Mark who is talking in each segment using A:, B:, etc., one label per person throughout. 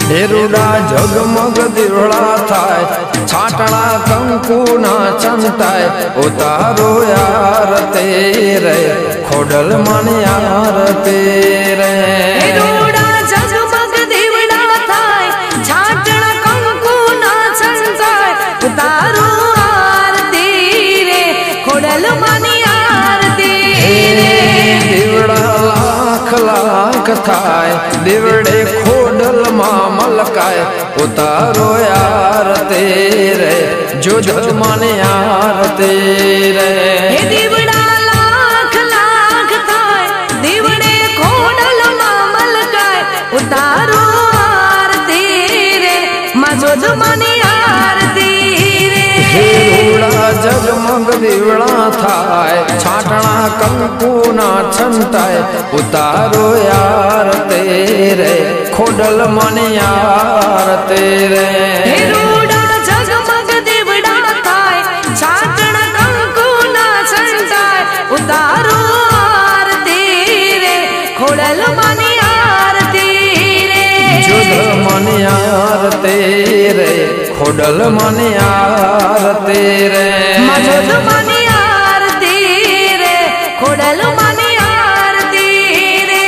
A: ઢેરુડા જગમગ દીવડા થાય, છાટણા કંકુના છંટાય, ઉતારો યાર તેરે ખોડલ મન યાર તેરે. લાખ થાય દીવડે ખોડલ માં મલકાય, ઉતારો યાર તેરે જોજ મન યાર તેરે.
B: દીવડા લાખ લાખ થાય દીવડે ખોડલ માં મલકાય, ઉતારો યાર તેરે માં જોજ મન યાર તેરે.
A: ઢેરુડા જગમગ દીવડા થાય, છાટણા કંકુના છંટાય, ઉતારો યાર તેરે ખોડલ મન યાર તેરે.
B: ઢેરુડા જગમગ દીવડા થાય, છાટણા કંકુના છંટાય, ઉતારો યાર તેરે ખોડલ મન યાર તેરે.
A: જોધ મન યાર તેરે ખોડલ મન યાર તેરે.
B: જોધ મન યાર તેરે ખોડલ મન યાર તેરે.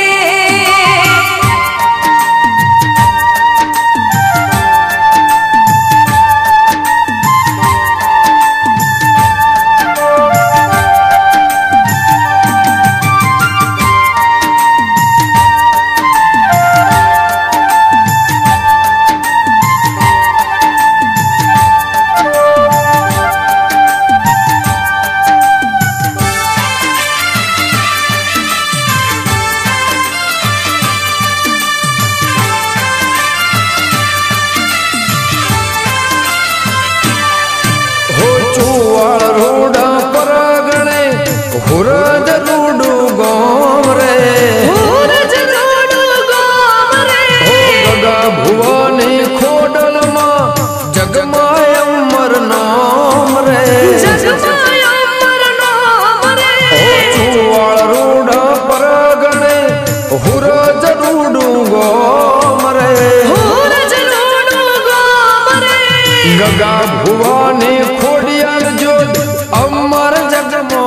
A: હુરજ રૂડું ગોમ રે,
B: હુરજ રૂડું ગોમ રે.
A: ગગા ભુવાની ખોડલમાં જગમાય અમર નામ રે,
B: જગમાય અમર નામ રે.
A: ચુવાળ રૂડા પરગણે હુરજ રૂડું ગોમ રે,
B: હુરજ રૂડું ગોમ રે.
A: ગગા ભુવાની ખોડિયાર જોત અમર જગમો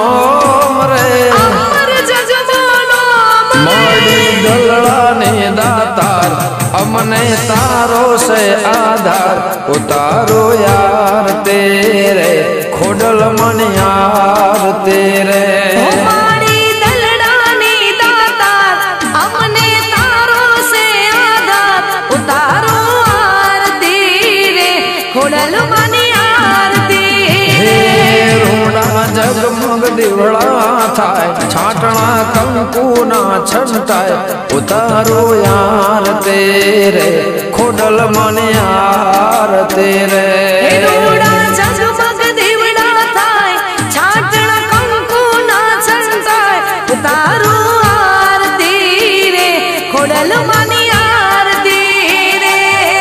A: નામ રે,
B: અમર જગમો નામ રે.
A: માડી દલડાને દાતાર અમને તારો સે આધાર, ઉતારો યાર તેરે ખોડલ મન યાર તેરે.
B: માડી દલડાની દાતાર અમને તારો સે આધાર, ઉતારો યાર તેરે ખોડલ મન યાર તેરે.
A: રૂડા જગમગ દીવડા થાય, છાટણા કંકુના છંટાય, ઉતારો યાર તેરે ખોડલ મન યાર તેરે.
B: ઢેરુડા જગમગ દીવડા થાય, છાટણા કંકુના છંટાય, ઉતારો યાર તેરે ખોડલ મન યાર તેરે.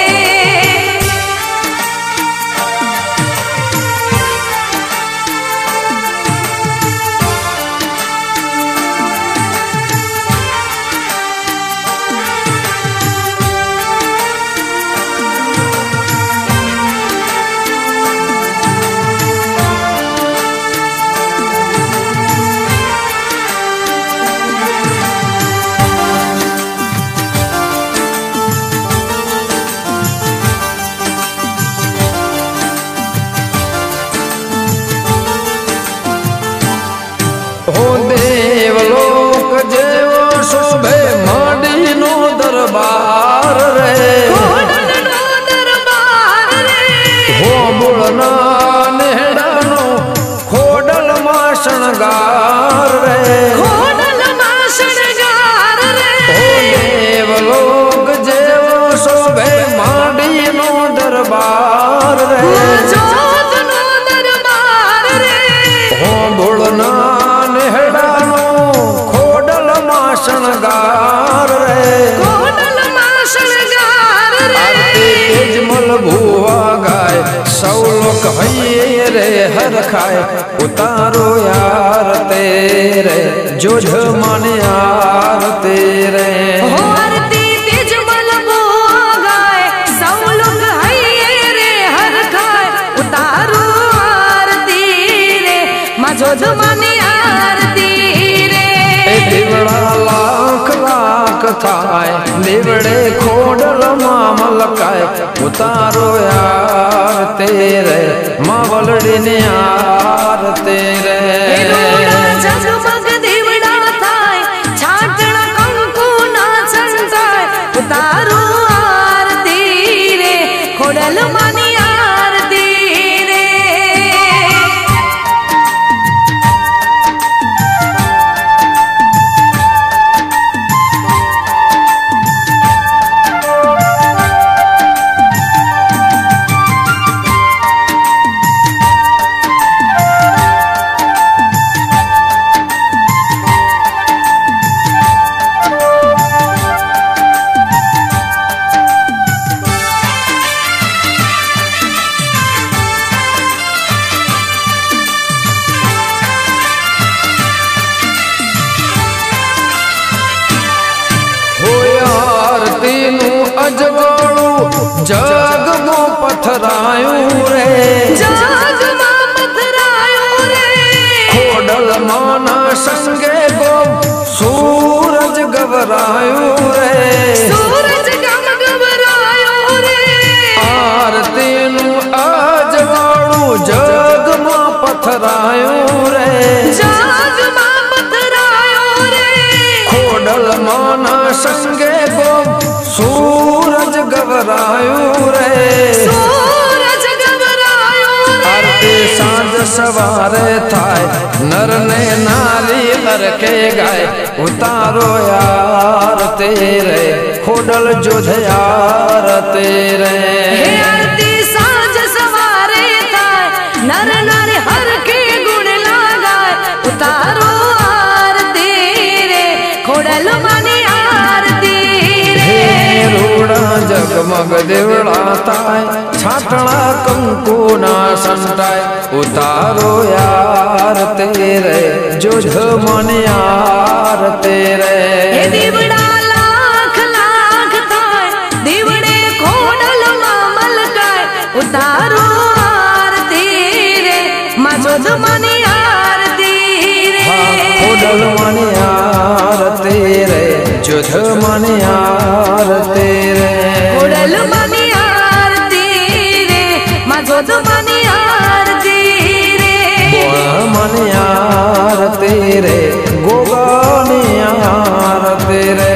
A: હો દેવલોક જેવો શોભે માંડીનો દરબાર રે,
B: ખોડલનો દરબાર રે.
A: હો મૂળના નેડાનો ખોડલમાં શણગાર રે,
B: ખોડલમાં શણગાર રે.
A: હો દેવલોક જેવો શોભે માંડીનો દરબાર રે,
B: જોતનો દરબાર રે.
A: હો મૂળના નેડાનો ખોડલમાં શણગાર રે,
B: ખોડલમાં શણગાર રે.
A: આરતી તેજમલ ભુવા ગાય, સૌ લોક હૈયે રે હરખાય, ઉતારો યાર તેરે જોજ મન યાર તેરે.
B: આરતી તેજમલ ભુવા ગાય,
A: ઉતારો યાર તેરે માવલડી ને યાર તેરે
B: જગમગ દીવડા થાય છાટણા કંકુ ના છંટાય ઉતારો આરતી રે ખોડલ માની આરતી રે
A: અજવાળું જગમાં પથરાયું રે
B: જગમાં પથરાયું રે
A: ખોડલ માના સંગે ગોમ સૂરજ ગવરાયું રે
B: સૂરજ ગમગવરાયો રે
A: આરતીનું અજવાળું જગમાં પથરાયું રે
B: જગમાં પથરાયો રે
A: ખોડલ માના સંગે ગોમ સૂરજ ગવરાયું રે
B: સૂરજ ગવરાયો રે
A: આરતી સાંજ સવારે થાય નર ને નારી હરકે ગાય ઉતારો યાર તેરે ખોડલ જોધ યાર તેરે
B: હે આરતી સાંજ સવારે થાય નર નારી હરકે ગુણ લાગાય ઉતારો આરતી રે ખોડલ માની આરતી રે
A: રૂડા જગમગ દેવળા થાય છાટણા કંકુ ના સંટાય ઉતારો યાર તેરે જોધ મન યાર તેરે
B: હે દીવડા લાખ લાખ થાય દીવડે ખોડલ માં મલકાય ઉતારો આરતી રે માં જોધ માની આરતી રે
A: ખોડલ મન યાર તેરે જોધ મન યાર તેરે
B: ખોડલ માની આરતી રે માં જોધ માની આરતી રે
A: મન યાર તેરે ગોગા યાર તેરે